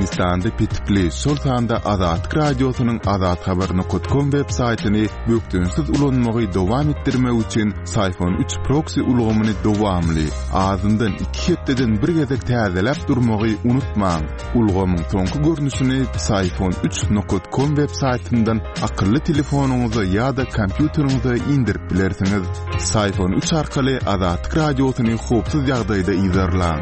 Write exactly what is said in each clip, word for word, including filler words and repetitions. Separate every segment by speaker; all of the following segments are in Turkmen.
Speaker 1: Türkmenistan'da Pitpli Sultan'da Azat Radyosu'nun Azat Haber nokta com web saytını büktünsüz ulanmagy dowam etdirmek üçin Sayfon üç proxy ulgamyny dowamly azyndan iki hepdeden bir gezek täzelep durmagy unutmaň. Ulgamyň soňky görnüşini Sayfon üç nokta com web saytyndan akylly telefonuňyza ýa-da kompýuteriňize indirip bilersiňiz. Sayfon üç arkaly Azat Radyosu'ny hopsuz ýagdaýda izlerläň.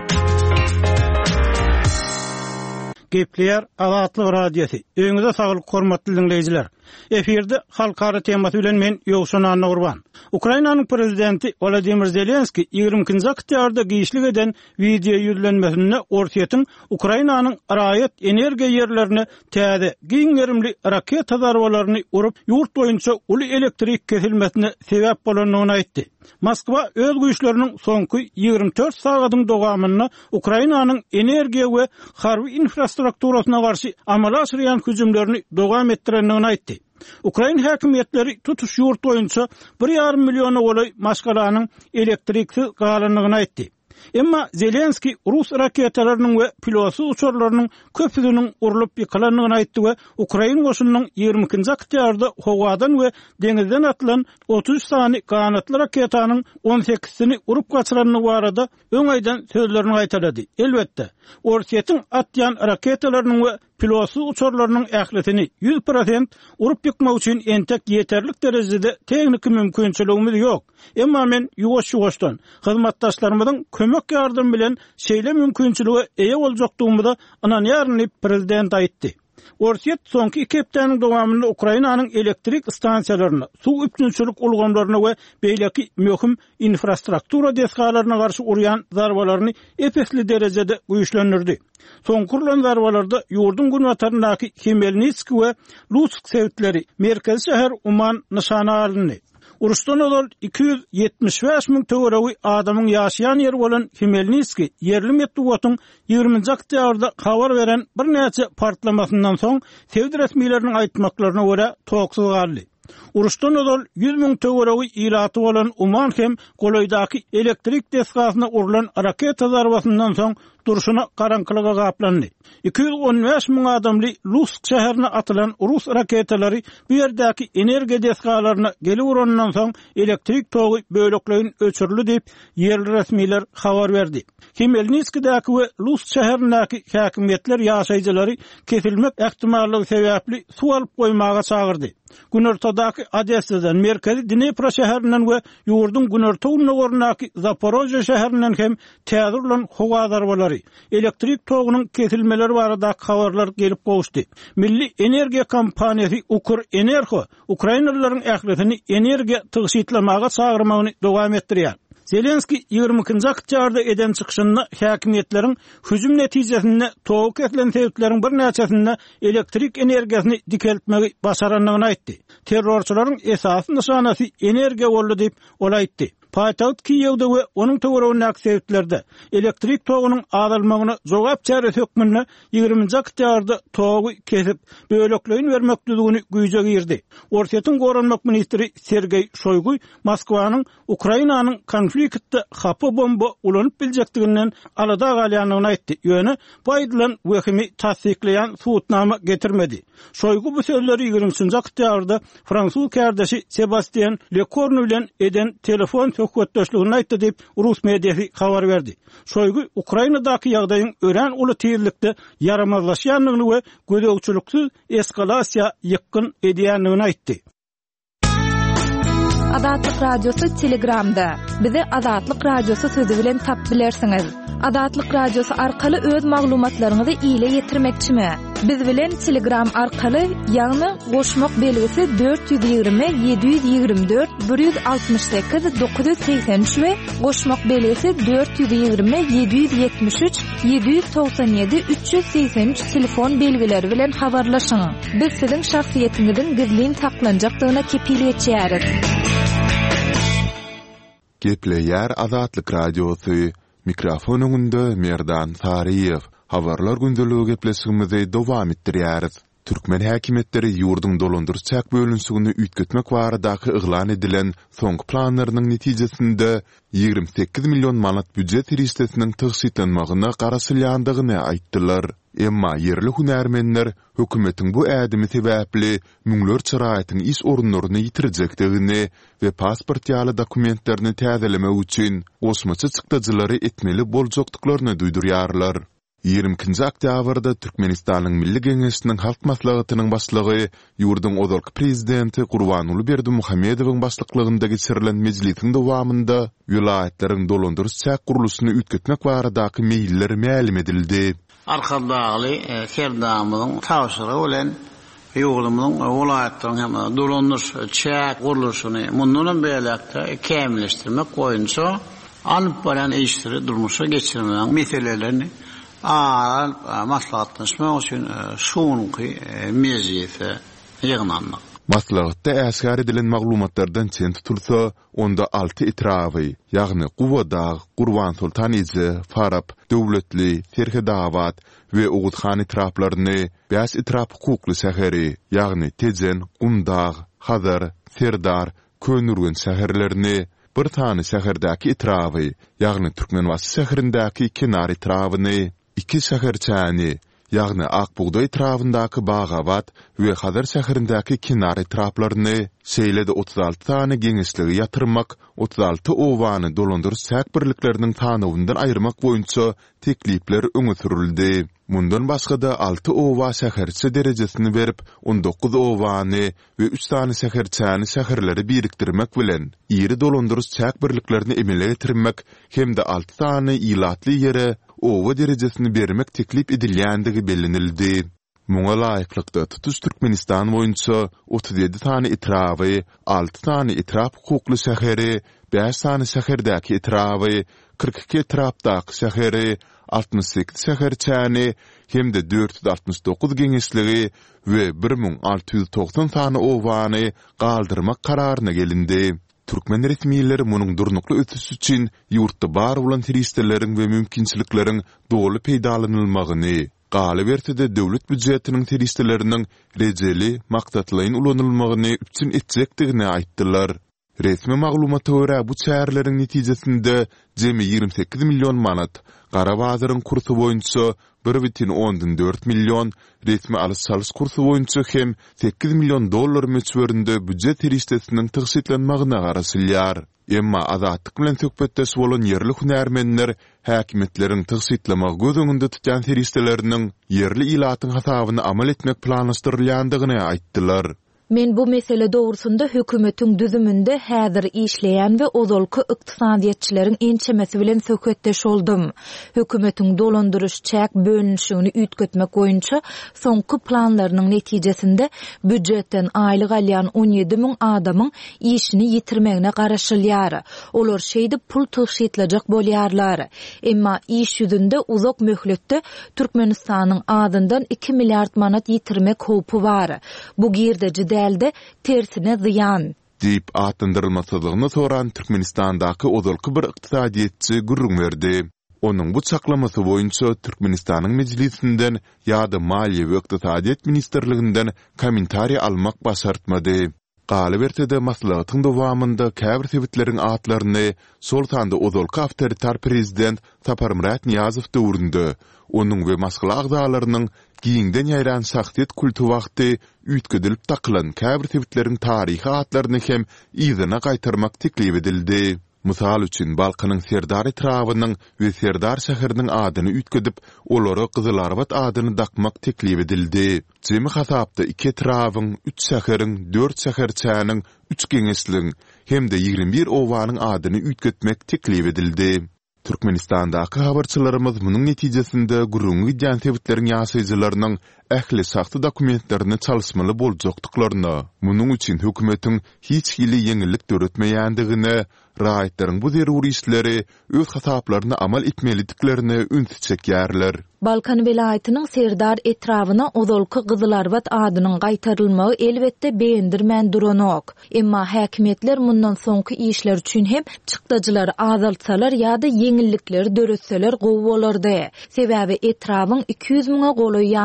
Speaker 2: Gepler Azatlyk Radiosu. Öňüňize saglyk hormatly dinleýijiler. Eferde halkara temasy bilen men Ýowşan Anna Urban. Ukrainanyň prezidenti Volodymyr Zelenski ýygrümkinji oktýabrda giýişlik eden video ýüzlenmesinde Orsiýatyň Ukrainanyň raýat energiýa ýerlerini täze giňerimli raketa zarbalaryny urup ýurt boýunça uly elektrik kesilmesine sebäp bolanyny aýtdy. Moskwa öz güýçleriniň soňky ýygrimi dört sagatyň dowamyny Ukrainanyň energiýa we harby infrastrukturasyna garşy amala aşyrýan hüjümlerini dowam etdirenini aýtdy. Ukraina häkimetleri tutuş ýurt boýunça bir ýarym million olay maşgalanyň elektriksiz galanlygyny aýtdy. Emma Zelenski Rus raketalarynyň we pilotsuz uçurlarynyň köpüsiniň urulyp ýykylanlygyny aýtdy we Ukraina goşunynyň ýygrimi-nji oktýabrda howadan we deňizden atylan otuz sany kanatly raketanyň on sekizini urup gaçyranyny barada öňeýden sözlerini aýtady. Elbetde, Orsiýatyň atýan raketalarynyň we pilotsuz uçurlarynyň ähletini yüz prosent urup ýykmak üçin entek ýeterlik derejede teknik mümkinçiligimiz ýok. Emma men ýuwaş-ýuwaşdan hyzmatdaşlarymyzyň kömek ýardym bilen şeýle mümkinçiligi eýe boljakdygymyza inanýaryn prezident aýtdy. Orsiýat soňky iki hepdeniň dowamynda Ukrainanyň elektrik stansiýalaryna, suw üpçünçilik ulgamlaryna we beýleki möhüm infrastruktura desgalaryna garşy urýan zarbalaryny epesli derejede güýçlendirdi. Soňky urulan zarbalarda ýurdun günbataryndaky Khmelnytski we Lutsk sewtleri, merkezi şäher Uman nyşana alyndy. Uruşdan olal iki yüz ýetmiş beş min töweregi adamyň ýaşaýan ýeri bolan Khmelnytski yerli medeniýetiň ýygrimi-nji oktýabrda habar beren bir näçe partlamasyndan soň Sewdi resmiýetleriniň aýtmaklaryna görä toksyz galdy. Uruşdan olal yüz min töweregi ýylaty bolan Uman hem golaýdaky elektrik desgasyna urulan raketa zarbasyndan soň duruşuna karankylyga gaplandy. iki yüz on beş min adamly Lutsk şäherine atylan Rus raketalary bu ýerdäki energiýa desgalaryna gelip urandan soň elektrik togy böleklerin öçürildi diýip ýerli resmiýetler habar berdi. Khmelnytskidäki we Lutsk şäherindäki häkimetler ýaşaýjylary kesilmek ähtimallygy sebäpli suw alyp goýmaga çagyrdy. Günortadaky Odessadan, merkezi Dnepro şäherinden we ýurdun günortawyna gornaky Zaporojye şäherinden hem täze urulan howa zarbalary, elektrik togynyň kesilmeleri barada habarlar gelip goşdy. Milli energiýa kompaniýasy Ukrenergo Ukrainalylaryň ähletini energiýa tygyşytlamaga çagyrmagyny dowam etdirýär. Zelenski ýygrimi-nji oktýabrda eden çykyşynda häkimetleriň hüjüm netijesinde togy kesilen sebäpleriň bir näçesinde elektrik energiýasyny dikeltmegi başaranlygyny aýtdy. Terrorçylaryň esasy nyşanasy energiýa boldy diýip ol aýtdy. Paýtaht Kiýewde we onuň töweregindäki sebäplerde elektrik togynyň azalmagyna jogap çäre hökmünde ýygrimi-nji oktýabrda togy kesip böleklerini bermekdigini güýje girdi. Orsiýatyň goranmak ministri Sergey Shoygu Moskwanyň Ukrainanyň konfliktde hapy bomba ulanyp biljekdiginden alada galýanyny aýtdy. Ýöne bu aýdylan wekimi tasdikleýän suwutnama getirmedi. Shoygu bu sözleri ýygrimi-nji oktýabrda Fransuz kärdeşi Sebastien Lecornu bilen eden telefon hökümetdeşligini aýtdy diýip Rus mediýasy habar berdi. Shoygu Ukrainadaky ýagdaýyň ören uly tezlikde yaramazlaşýanlygyny we gödögçüliksiz eskalasiýa ýykyn edýänligini aýtdy.
Speaker 3: Azatlyk Radiosu Telegramda. Bizi Azatlyk Radiosu sözi bilen tap bilersiňiz. Azatlyk Radiosu arkaly öz maglumatlaryňyzy ýyla ýetirmekçimi? Biz bilen Telegram arkaly ýagny goşmak belgisi dört yüz ýygrimi yedi yüz ýygrimi dört bir yüz altmış sekiz dokuz yüz seksen üç we goşmak belgisi dört yüz ýygrimi yedi yüz ýetmiş üç yedi yüz toksan ýedi üç yüz seksen üç telefon belgileri bilen habarlaşyň. Biz siziň şahsiýetiňizin gizlin saklanjakdygyna kepiliyet çäriz.
Speaker 1: Gepleýär Azatlyk Radiosu. Mikrofonunda Merdan Sariýew. Habarlar gündəligi gepleşigimizi dowam etdirýäris. Türkmen häkimetleri ýurdun dolandyrys çäk bölünsügini üýtgetmek baradaky yglan edilen soňky planlarynyň netijesinde ýigirmi sekiz million manat büdjet ristesiniň tygsytlanmagyna garasylýandygyny aýtdylar. Emma yerli hunärmenler hökümetiň bu ädimi sebäpli müňler çyraýatyň iş orunlaryny ýitirjekdigini we pasport ýaly dokumentlerini täzelemek üçin osmaçy çykdyjylary etmeli boljakdyklaryny duýdurýarlar. yirminkinji oktýabrda Türkmenistanyň Milli Geňeşiniň halk maslahatynyň başlygy ýurdun ozalky prezidenti Gurbanuly Berdimuhammedowyň başlykligynda geçirilen mejlisiň dowamında vilayatleriň dolandyrys çäk guruluşyny üýtgetmek baradaky meýilleri mälim edildi.
Speaker 4: Arkadaşly Serdamyň tawşyry bilen ýoğlumyň welaýatlaryň hem dolandyrys çäk guruluşyny mundan beýlekde kämilleşdirmek boýunça alyp baran işleri durmuşa geçirmeň meselelerini Aa, maslahatlaşma üçün şoňky meziyeti ýygnanmak.
Speaker 1: Maslahatda äsgär edilen maglumatlardan çen tutulsa, onda alty itrawy, ýagny Guwada, Gurban Sultan izi, Farab, döwletli, Serhedawat we Uguthan itraplaryny, beş itrap hukukly şäheri, ýagny Tezen, Gumdag, Hazar, Serdar, Könürgün şäherlerini, bir tany şäherdäki itrawy, ýagny Türkmenwasy şäherindäki kenar itrawyny, iki şäherçäni, ýagny Akbugda itrabyndaky Bagawat we Hazar şäherindäki kenar itraplaryny şeýlede otuz alty tany geňeşligi ýatyrmak, otuz alty owany dolandyrys çäk birlikleriniň tanawyndan aýyrmak boýunça teklipler öňe sürildi. Mundan başga da alty owa şäherçi derejesini berip, on dokuz owany we üç tany şäherçäni şäherleri birikdirmek bilen iri dolandyrys çäk birliklerini emele getirmek hem de alty tany ilatly ýere owa derejesini bermek teklip edilýändigi bellenildi. Muňa laýyklykda tutuş Türkmenistan boýunça otuz ýedi tany itrawy, alty tany itrap hukukly şäheri, beş tany şäherdäki itrawy, kırk iki itrapdaky şäheri, altmış sekiz şäherçäni hem de dört yüz altmış dokuz geňeşligi we bir ming alty ýüz toksan tany owany galdyrmak kararyna gelindi. Türkmen resmiýetleri munyň durnukly ötüş üçin ýurtda bar bolan teristleriniň we mümkinçilikleriň dogry peýdalanylmagyny, galy bertide döwlet büdjetiniň teristleriniň rejeli, maksatlaryň ulanylmagyny üçin etjekdigini aýtdylar. Resmi maglumata görä bu çärlerin netijesinde jemi ýigirmi sekiz million manat, Garabazyryň kursu boýunça bir butun ondan dört million, resmi alys-salys kursu boýunça hem sekiz million dollar möçberinde büdjet teristesiniň tygsytlanmagyna garasylýar. Emma azatlyk bilen söhbetdeş bolan yerli hunärmenler häkimetleriň tygsytlamagy göz öňünde tutýan teristeleriniň yerli ilatyň hasabyny amal etmek planlaşdyrylýandygyny aýtdylar.
Speaker 3: Men bu mesele doğrusunda hökümetiň düzümünde häzir işleýän we ozalky ykdysadyatçylariň ençemesi bilen söhbetdeş oldum. Hökümetiň dolandyrys çäk bölünüşini üýtgetmek boýunça soňky planlarynyň netijesinde büdjetden aýlyk alýan on ýedi ming adamyň işini ýitirmegine garaşylýar. Olar şeýde pul tygsytlajak bolýarlar. Emma iş ýüzünde uzak möhletde Türkmenistanyň adyndan iki milliard manat ýitirmek howpy bar. Bu girdejide dälde tersine ziýan
Speaker 1: diýip atandyrylmasylygyny soran Türkmenistandaky ozalky bir ykdysadyatçy gurrun berdi. Onuň bu çaklamasy boýunça Türkmenistanyň mejlisinden ýa-da Maliýe we Ykdysadyat ministrliginden kommentariýa almak başartmady. Galy bertede maslahatyň dowamında käbir sebitleriň atlaryny Sultanda ozalky awtoritar prezident Saparmurat Niýazow döwründe onuň we masgala agzalarynyň giňden ýaýran şahsiýet kultu wagty üýtgedilip takylan käbir sebitleriň taryhy atlaryny hem ýygyna gaýtarmak teklip edildi. Mysal üçin Balkanyň Serdar itrawynyň we Serdar şäheriniň adyny üýtgedip, olary Gyzylarbat adyny dakmak teklip edildi. Jemi hasapda iki itrawyň, üç şäheriň, dört şäherçäniň, üç geňeşligiň hem de ýigirmi bir owanyň adyny üýtgetmek teklip edildi. Türkmenistandaky habarçylarymyz munyň netijesinde gurrungy ýan sebitleriň ýaşaýjylarynyň ähli saxta dokumentlerini çalışmaly boljakdyklaryny, munyň üçin hökümetiň hiç hili ýeňillik döretmeýändigini, raýatlaryň bu zeruri işleri öz hasaplaryna amal etmeliliklerini ünsüz çekýärler.
Speaker 3: Balkan vilayatynyň Serdar etrawyna ozalky Gyzylarbat adynyň gaýtarylmagy elbetde beýendirmän duranok. Emma häkimetler mundan soňky işler üçin hem çykdyjylar azaltsalar ýa-da ýeňillikler döretseler gowy bolardy. Sebäbi etrawyň iki yüz miňe goly ýaşaýjysy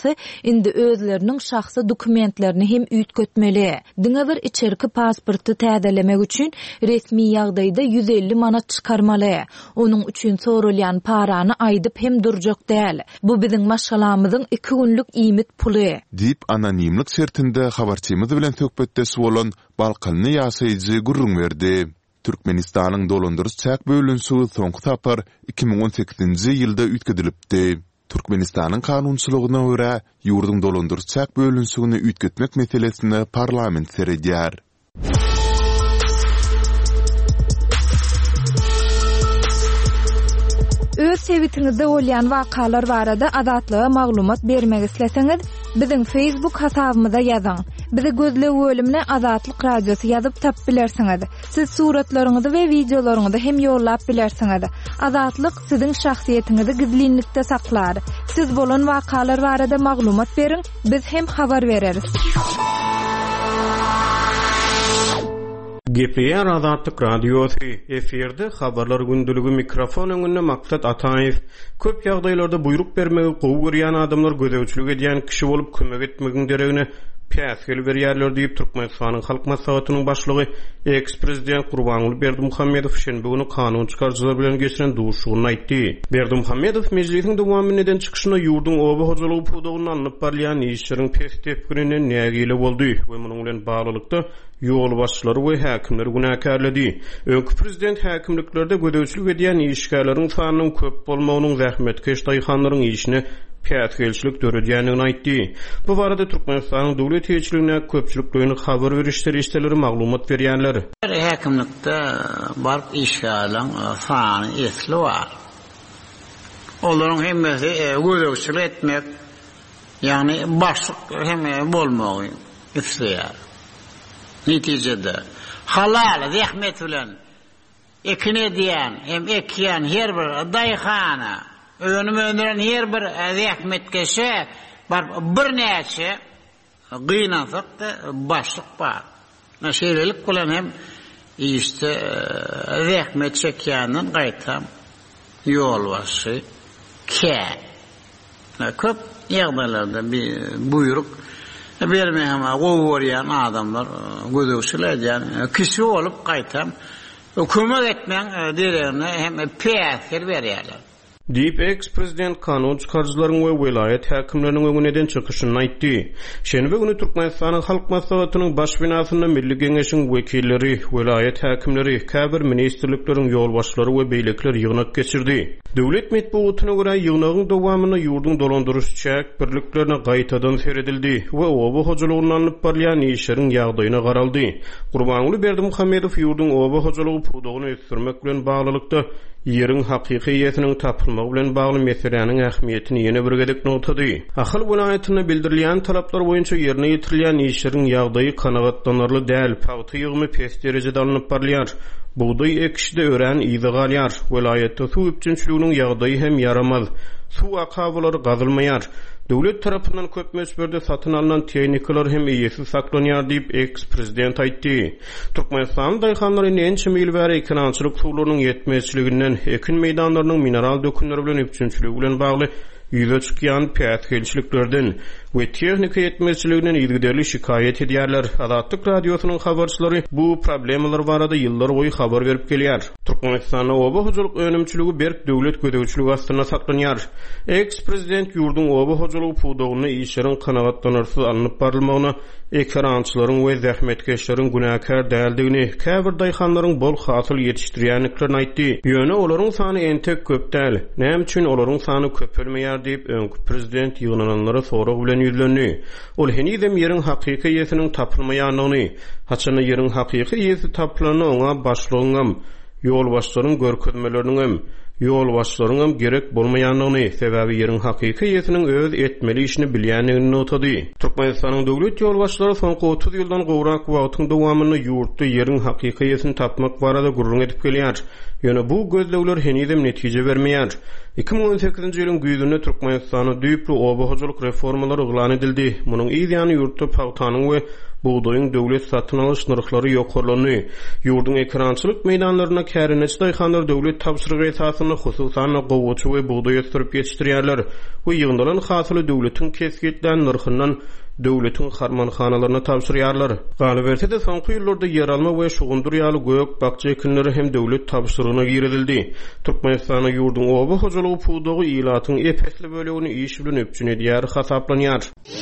Speaker 3: tarapy indi özleriniň şahsy dokumentlerini hem üýtgetmeli. Diňe bir içerki pasporty täzelemek üçin resmi ýagdaýda yüz elli manat çykarmaly. Onuň üçin sorulýan parany aýdyp hem durjak däl. Bu biziň maşgalamyzyň iki günlük iýmit puly.
Speaker 1: Dip anonimlik şertinde habarçymyz bilen söhbetdeşip bolan Balkanly ýaşaýjy gurrun berdi. Türkmenistanyň dolandyrys çäk bölünşigi soňky tapar iki ming on sekizinji ýylda üýtgedilipdi. Türkmenistanyň kanunçylygyna görä ýurdun dolandyrys çäk bölünşigini üýtgetmek meselesini parlament seredýär.
Speaker 3: Öz sevitiňizde bolýan wakalar barada adatlyga maglumat bermek isleseňiz, biziň Facebook hasabymyza ýazyň. Bizi gözle bölümine Azatlyk Radiosu ýazyp tap bilersiňiz. Siz suratlaryňyzy we videolaryňyzy hem ýollap bilersiňiz. Azatlyk siziň şahsiýetiňizi gizlinlikde saklar. Siz bolan wakalar barada maglumat beriň, biz hem habar bereriz.
Speaker 5: Gepleýär Azatlyk Radiosu eferde habarlar gündüligi mikrofon öňünde Maksat Ataýew köp ýagdaýlarda buyruk bermegi gowy görýän adamlar gödäwçilik edýän kişi bolup kömek etmegiň deregine päsgel berýärler diýip Türkmenistanyň halk maslahatynyň başlygy eks-prezident Gurbanuly Berdimuhammedow şenbe günü kanun çykarjylar bilen geçiren duşugyny aýtdy. Berdimuhammedow mejlisiň dowamyndan çykyşyna ýurdun oba hojalygy puwdugyny anyp barýan işleriň pestepgirine nägile boldy we munyň bilen baglykda ýol başçylary we häkimler günäkärledi. Öňkü prezident häkimliklerde gödäwçilik edýän işgärleriň sanynyň köp bolmagynyň zähmetkeş daýhanlaryň işine päsgelçilik döredýänini aýtdy. Bu barada Türkmenistanyň dowlet ýetirligine köpçüliklerini habar berişleri işleri maglumat berýänler.
Speaker 4: Häkimlikde bark işgärleň sany esli bar. Olaryň hemmesi gödäwçilik etmek, ýagny başlyk hem bolmagy isleýär. Netijede halal zähmet bilen ekine diýen hem ekýän her bir daýhana önüme öndüren her bir zähmetkeşe bar bir näçe gynansak da başlyk bar. Näşerelik bilen hem işte zähmet çekýänden gaýtam ýol başy kä. Köp ýagdaýlarda bir buyruk bermeýän gowy adamlar gödäwçilik edýän kişi bolup gaýtam kömek etmeň deregine hem päsgel berýärler.
Speaker 5: Diýip eks-prezident kanun çykarjylaryň we welayet häkimleriniň öňünden çykyşyny aýtdy. Şenbe günü Türkmenistanyň halk maslahatynyň baş binasynda Milli Geňeşiň wekilleri, welayet häkimleri, käbir ministrlikleriň ýol başçylary we beýlekler ýygnak geçirdi. Döwlet medeniýetine görä ýygnagyň dowamyny ýurdun dolandyrys çäk birliklerine gaýtadan seredildi we oba hojalygyny anyp barýan işleriň ýagdaýyna garaldy. Gurbanuly Berdimuhammedow ýurdun oba hojalygy puwdugyny ösdürmek bilen baglykda ýeriň hakykyýetiniň tapylmagy bilen bagly meseleniň ähmiýetini ýene bir gedek notady. Ahal welaýatyna bildirilýän talaplar boýunça ýerine ýetirilýän işleriň ýagdaýy kanagatlanarly däl, pawty ýygymy pes derejede alınıp barýar. Buğday ekişde ören iydi galyar. Welayetde su üpçünçlüğünün ýagdaýy hem yaramaz. Su akabulary gazylmaýar. Döwlet tarapyndan köp meşberde satyn alynan tehnikalar hem ýesi saklanýar diýip eks-prezident aýtdy. Türkmenistan daýhanlary näçe mil bäri ekinançylyk suwlarynyň ýetmezçiliginden ekin meýdanlarynyň mineral dökümleri bilen üpçünçlügi bilen bagly ýüze çykýan päsgelçiliklerden we tehnika ýetmezçiliginden ýygyderli şikaýet edýärler. Azatlyk Radiosynyň habarçylary bu problemalar barada ýyllar boýy habar berip gelýär. Türkmenistanyň oba hojalyk önümçiligi berk döwlet gödäwçiligi astyna saklanýar. Eks-prezident ýurdun oba hojalygy puwdugyny işleriň kanagatlanarsyz alınıp barylmagyna ekrançylaryň we zähmetkeşleriň günäkär däldigini, käbir daýhanlaryň bol hasyl ýetişdirýänliklerini aýtdy. Ýöne olaryň sany entek köp däl. Näme üçin olaryň sany köpelmeýär diýip öňkü prezident ýygynanlara sorag bilen ýüzlendi. Ol henidem ýeriň hakyky ýetiniň tapylmaýanyny, haçany ýeriň hakyky ýeti tapylany oňa başlygyňam, ýol başlaryň görkezmeleriňem, ýol başlaryňam gerek bolmaýanyny, sebäbi ýeriň hakyky ýetiniň öz etmeli işini bilýänligini notady. Türkmenistanyň döwlet ýol başçylary soňky otuz ýyldan gowrak wagtyň dowamyny ýurtda ýeriň hakyky ýetini tapmak barada gurrun edip gelýär. Ýöne bu gözlegler henidem netije bermeýär. iki ming on sekizinji ýylyň güýdünde Türkmenistana düýpli oba hojalyk reformalary uglan edildi. Munyň ýa-ni ýurtda paýtanyň we buğdoyun döwlet satyn alyş narhlary ýokarlany, ýurdun ekrançylyk meýdanlaryna kärineç daýhanlar döwlet tapşyrygy esasyny hususan gowuçy we buğdoy ösdürip ýetişdirýärler. Bu ýygynyň hasyly döwletiň kesgitlen narhyndan döwletiň harmanxanalaryna tapşyrýarlar. Galy berse de soňky ýyllarda ýeralma we şugundur ýaly gök bakça ekinleri hem döwlet tapşyrygyna girildi. Türkmenistana ýurdun oba hojalygy puwdogy ýylatyň epesli bölegini iş bilen öpçün edýär, hasaplanýar.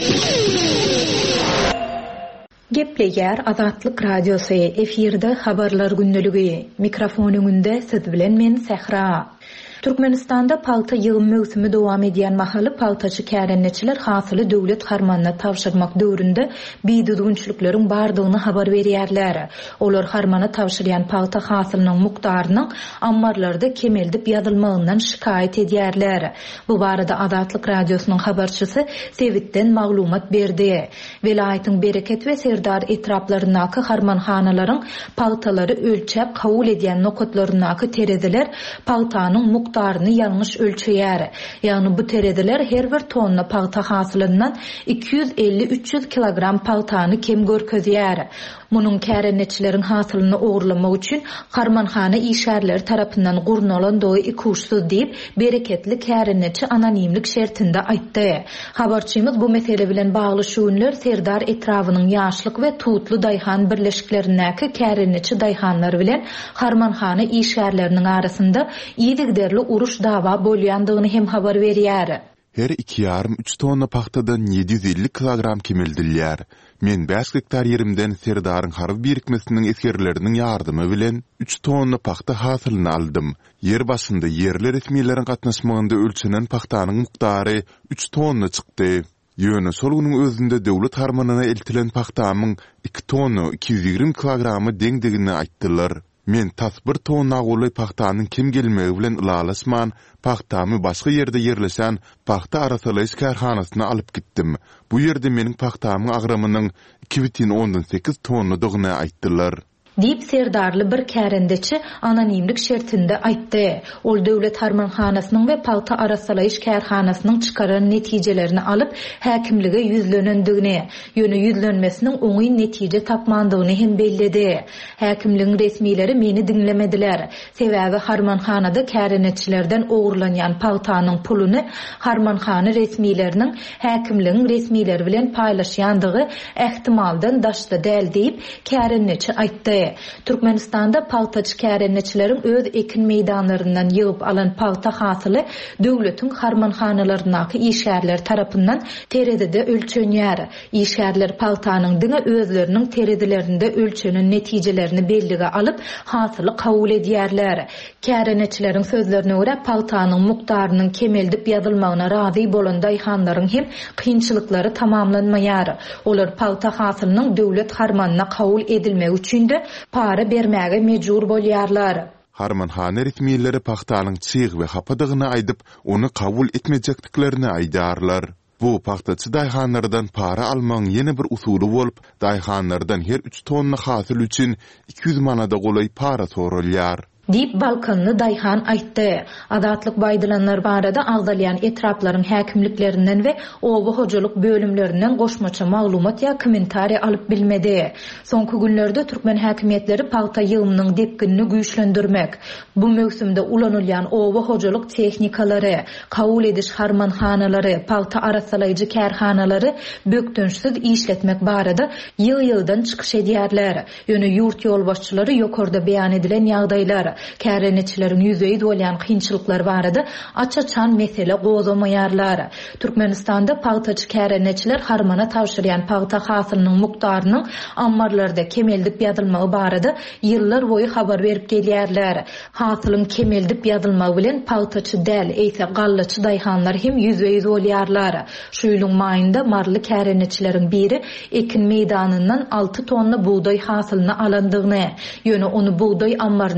Speaker 3: Gepleýär Azatlyk radiosu efirde habarlar günneligi. Mikrofon öňünde siz bilen men Sehra. Türkmenistanda palta ýygym mögsümi dowam edýän mahaly paltaçy kärenneçiler hasyly döwlet harmanyna tapşyrmak döwründe biýdüdünçlükleriň bardygyny habar berýärler. Olar harmana tapşyrýan palta hasylynyň mukdarynyň ammarlarda kemeldip ýazylmagyndan şikayet edýärler. Bu barada Azatlyk radiosynyň habarçysy Sewitden maglumat berdi. Velaýatyň Bereket we Serdar etraplarynaky harmanhanalaryň paltalary ölçäp kabul edýän nokotlarynaky terezeler paltanyň mukdaryny ýalňyş ölçeýär. Ýagny bu terezeler her bir tonna palta hasylyndan iki yüz elli üç yüz kilogram paltany kem görkezýär. Munyň kärenneçileriň hasylyny ogurlamak üçin harmanhana işgärleri tarapyndan gurnalan doý ikuşsuz diýip Bereketli kärenneçi anonimlik şertinde aýtdy. Habarçymyz bu mesele bilen bagly şuňlar Serdar etrawynyň ýaşlyk we tutly daýhan birleşiklerindäki kärenneçi daýhanlar bilen harmanhana işgärleriniň arasynda ýygyderli uruş dawa bolýandygyny hem habar berýär.
Speaker 1: Her iki yarım üç tonna paxtadan yedi yüz elli kilogram kemildilýär. Men beş hektar yerimden Serdar'ın harby birikmesiniň eskerleriniň ýardymy bilen üç tonna paxta hasylyny aldım. Yer başynda yerli resmiýetlerin gatnaşmagynda ölçenen paxtanyň mukdary üç tonna çykdy. Ýöne sol günüň özünde döwlet harmanyna eltilen paxtamyň iki tonna iki yüz ýigrim kilogramy deňdigini aýtdylar. Men tas bir tonna goly paxtanyň kim gelmegi bilen ulalaşman, paxtamy başga ýerde ýerleşen paxta arasalyş kärhanasyna alyp gitdim. Bu ýerde meniň paxtamyň agramynyň iki butun ondan sekiz tonna dogyny aýtdylar.
Speaker 3: Diýip Serdarly bir kärendeçi anonimlik şertinde aýtdy. Ol döwlet harmanhanasynyň we palta arasalyş kärhanasynyň çykaran netijelerini alyp häkimlige ýüzlenendigini, ýöne ýüzlenmesiniň oňy netije tapmandygyny hem bellidi. Häkimligiň resmiýetleri meni dinlemediler. Sebäbi harmanhanada kärenneçilerden ogurlanýan paltanyň puluny harmanhana resmiýetleriniň häkimligiň resmiýetleri bilen paýlaşýandygy ähtimaldan daşda däl diýip kärenneçi aýtdy. Türkmenistanda paltaçy kärenneçileriň öz ekin meýdanlaryndan ýygyp alan palta hasyly döwletiň harmanhanalarynaky işgärler tarapyndan terezede ölçenýär. İşgärler paltanyň diňe özleriniň terezelerinde ölçenen netijelerini bellige alyp hasyly kabul edýärler. Kärenneçileriň sözlerine görä paltanyň mukdarynyň kemeldip ýazylmagyna razy bolan daýhanlaryň hem kynçylyklary tamamlanmaýar. Olar palta hasylynyň döwlet harmanyna kabul edilmegi üçin de para bermäge mejbur bolýarlar.
Speaker 1: Harmanhana resmiýetleri paxtanyň çyg we hapadygyny aýdyp, onu kabul etmejekdiklerini aýdarlar. Bu paxtaçy daýhanlardan para almaň ýene bir usuly bolup, daýhanlardan her üç tonna hasyl üçin iki yüz manada golay para sorulýar.
Speaker 3: Diýip Balkanly daýhan aýtdy. Azatlyk baýdylanlar barada agdalýan etraplaryň häkimliklerinden we oba hojalyk bölümlerinden goşmaça maglumat ýa kommentariýa alyp bilmedi. Soňky günlerde türkmen häkimiýetleri palta ýygymynyň depkinini güýçlendirmek, bu mögsümde ulanylýan oba hojalyk tehnikalary, kabul ediş harmanhanalary, palta arasalyjy kärhanalary bökdünçsiz işletmek barada ýyl-ýyldan çykyş edýärler. Ýöne ýurt ýolbaşçylary ýokarda beýan edilen ýagdaýlar, kärenneçileriň ýüzeýi bolýan kynçylyklar barada açaçan mesele gozamaýarlar. Türkmenistanda paltaçy kärenneçiler harmana tapşyrýan palta hasylynyň mukdarynyň ammarlarda kemeldip ýazylmagy barada ýyllar boýu habar berip gelýärler. Hasylyň kemeldip ýazylmagy bilen paltaçy däl, eýse gallaçy daýhanlar hem ýüzeýi bolýarlar. Şu ýylyň maýynda marly kärenneçileriň biri ekin meýdanyndan alty tonna buğday hasylyny alandygyny, ýöne onu buğday ammaryna elten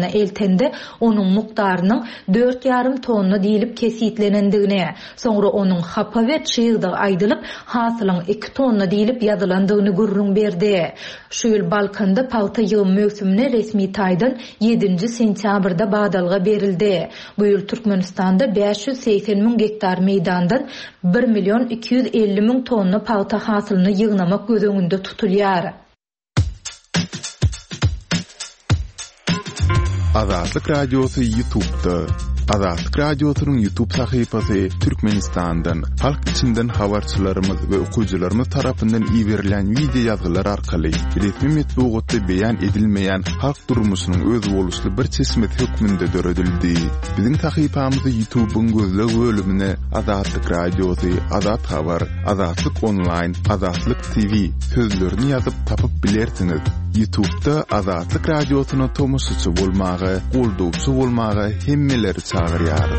Speaker 3: edilgende onun mukdarynyň dört ýarym tonna diýilip kesitlenendigine, soňra onuň hapa we çyýgdy aýdylyp hasylyň iki tonna diýilip ýazylandygyny gurrun berdi. Şu ýyl Balkanda paýta ýygym möwsümine resmi taýdan yedinji sentýabrda badalga berildi. Bu ýyl Türkmenistanda beş yüz seksen miň gektar meýdandan bir milyon iki yüz elli miň tonna paýta hasylyny ýygnamak gözeňinde tutulýar.
Speaker 1: Azatlyk radiosu YouTube'da. Azatlyk radiosynyň YouTube sahypasy Türkmenistandan, halk içinden habarçylarymyz we okuwçylarymyz tarapyndan iýerilen video ýazgylar arkaly resmi metbuatda beýan edilmeýän halk durmuşynyň öz boluşly bir çeşmet hökmünde döredildi. Biziň sahypamyzy YouTube'un gözleg bölümine Azatlyk radiosu, Azat habar, Azatlyk online, Azatlyk T V sözlerini ýazyp tapyp bilersiňiz. YouTube'da Azatlyk radiosyna tomoşaçy bolmagy, goldawçy bolmagy hemmeleri çağırýar.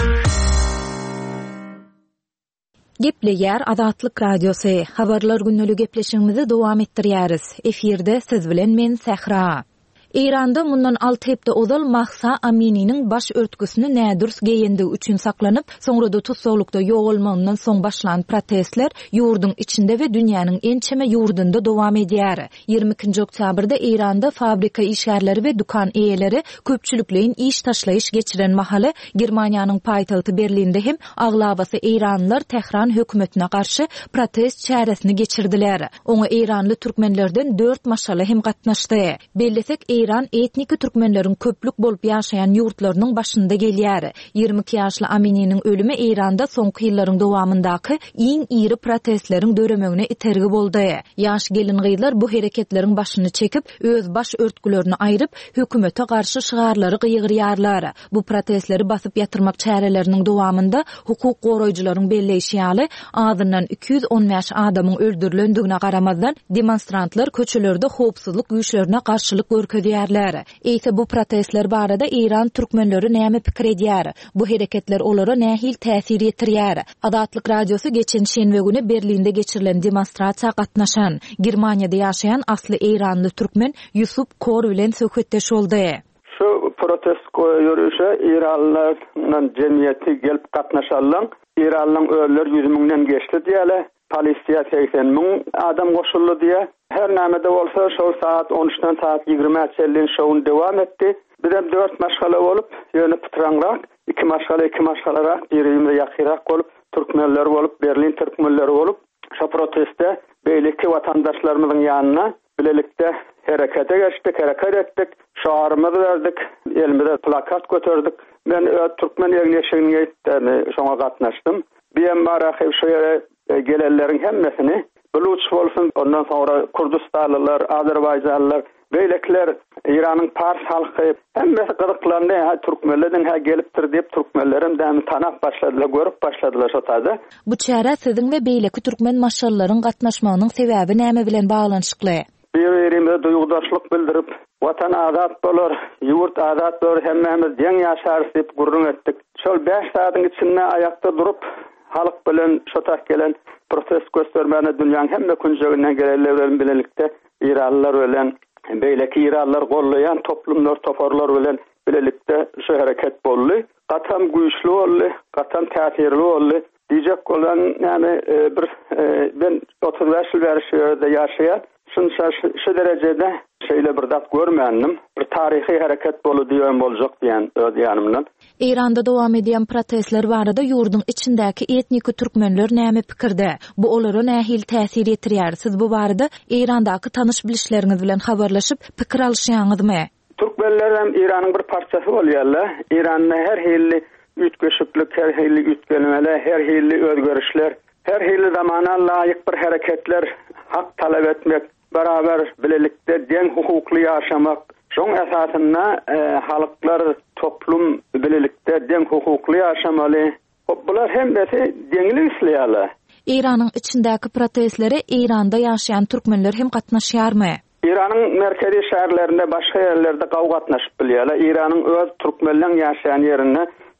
Speaker 3: Gepleýär Azatlyk radiosu. Habarlar günnäli gepleşigimizi dowam etdirýäris. Efirde siz bilen men Sehra. İranda mundan altı hepde ozal Mahsa Amini'nin baş örtgüsünü nädürs geýendigi üçin saklanyp, soňra tutsaglykda ýogalmagyndan soň başlan protestler ýurdun içinde we dünýäniň en çeme ýurdunda dowam edýär. ýygrimi ikinji oktýabrda İranda fabrika işgärleri we dukan eýeleri köpçülükleýin iş taşlaýyş geçiren mahaly Germaniýanyň paýtagty Berlinde hem aglabasy İranlylar Tehran hökümetine karşı protest çäresini geçirdiler. Oňa İranly türkmenlerden dört maşala hem gatnaşdy. Bellesek İran etniki türkmenlerin köplük bolup ýaşaýan ýurtlarynyň başynda gelýär. ýygrimi iki ýaşly Amini'nin ölümi İranda soňky ýyllaryň dowamyndaky iň iri protestleriň döremegine itergi boldy. Ýaş gelin-gyzlar bu hereketleriň başyny çekip, öz baş örtgülerini aýryp, hökümete garşy şygarlary gyýgyrýarlar. Bu protestleri basyp ýatyrmak çäreleriniň dowamynda hukuk goraýjylaryň belleşýäli azyndan iki yüz on beş adamyň öldürilendigine garamazdan demonstrantlar köçelerde howpsuzlyk güýçlerine garşylyk görkezýärler. Eýse bu protestler barada İran türkmenleri näme pikir edýär? Bu hereketler olara nähil täsir ýetirýär? Azatlyk radiosu geçen şenbe güni Berlinde geçirilen demonstrasiýa gatnaşan Germaniýada ýaşaýan asly İranly türkmen Yusuf Kor bilen söhbetdeş boldy.
Speaker 6: Şu protest ýürüşe İranlyň jemgyýeti gelip gatnaşanlar, İranlyň ölüler yüz miňden geçdi diýerler. Polisiýa seksen miň adam goşuldy diýe. Her näme-de bolsa şo saat on üçden saat ýygrimi üçe şowun dowam etdi. Birem dört maşgala bolup, ýöne putranrak, iki maşgala iki maşgalarak, birinde ýakyrak bolup, türkmenler bolup, Berlin türkmenleri bolup, şo protestde beýleki watandaşlarymyzyň ýanyna bilelikde herekete geçdik, hereket etdik, şaharymyzy berdik, elimize plakat götürdük. Men ö türkmen ýeňeşigini ýetdim, şoňa gatnaşdym. Beýem marahy şu ýere gelenlerin hemmesini Buluç bolsun, ondan sonra Kurdistanlılar, Azerbaycanlılar, beýlekler, İran'ın Pars halky hemmesi gyzyklandy. Ha türkmenlerden ha gelipdir diýip türkmenlerim dämi tanap başladylar, görüp başladylar şo taýda.
Speaker 3: Bu çäre siziň we beýleki türkmen maşallaryň gatnaşmagynyň sebäbi näme bilen baglanyşykly?
Speaker 6: Bir-birimize duýgudaşlyk bildirip, watan azat bolar, ýurt azat bolar, hemmemiz deň ýaşarys diýip gurrun etdik. Şol beş saatyň içinde ayakta durup halk bilen şotak gelen protest göstermeni dünýäniň hemme künjeginden gelenler bilelikde İranlylar bilen beýleki İranlylar gollaýan toplumlar toparlar bilen bilelikde şu hereket boldy. Gatam güýçli boldy, gatam täsirli boldy. Diýjek bolan ýani bir ben otuz beş ýyl beri şu ýerde ýaşaýan, şunça şu derejede şeýle bir dat görmändim. Bir tarihi hereket bolup diýen boljak diýen öz ýanymdan.
Speaker 3: İranda dowam edýän protestler barada ýurdun içindäki etniki türkmenler näme pikirde? Bu olara nähil täsir ýetirýär? Siz bu barada İrandaky tanyş bilişleriňiz bilen habarlaşyp pikir alşýaňyzmy?
Speaker 6: Türkmenler hem İranyň bir parçasy bolýarlar. İranyň her hilli ütgeşiklik, her hilli ütgenmeler, her hilli özgörüşler, her hilli zamana laýyk bir hereketler hak talep etmek, beraber bilelikde deň hukukly ýaşamak, şoň esasynda e, halyklar, toplum bilelikde deň hukukly ýaşamaly. Bular hemmesi deňli isleýärler.
Speaker 3: İranyň içindäki protestlere İranda ýaşaýan türkmenler hem gatnaşýarmy?
Speaker 6: İran'ın merkezi şäherlerinde, başga ýerlerde gaw gatnaşyp bilýärler. İran'ın öz türkmenler ýaşaýan ýerine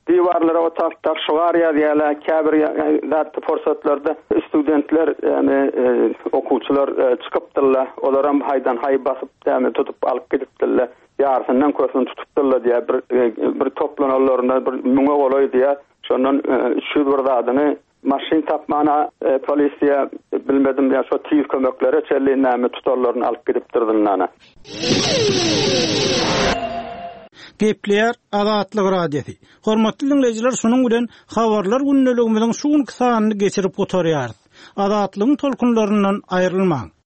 Speaker 6: diwarlara o taraftar şuar ýazyala käbir zat forsatlarda studentler yani okuwçylar çykypdyrlar. Olar hem haydan hay basyp däme tutup alyp gidipdirler. Ýarsyndan kösüni tutupdyrlar diýe bir bir toplananlarynda bir müňe goloy diýe şondan şu bir zadyny maşin tapmana e, polisiye bilmedim ya şu tiýip kömeklere çelli näme tutarlaryny alyp gidipdirdiler.
Speaker 2: Gepleýär Azatlyk radiosi. Hormatly dinleýijiler, şunuň bilen habarlar günneligimiziň şuň kysanyny geçirip oturýar. Azatlygyň tolkunlaryndan aýrylmaň.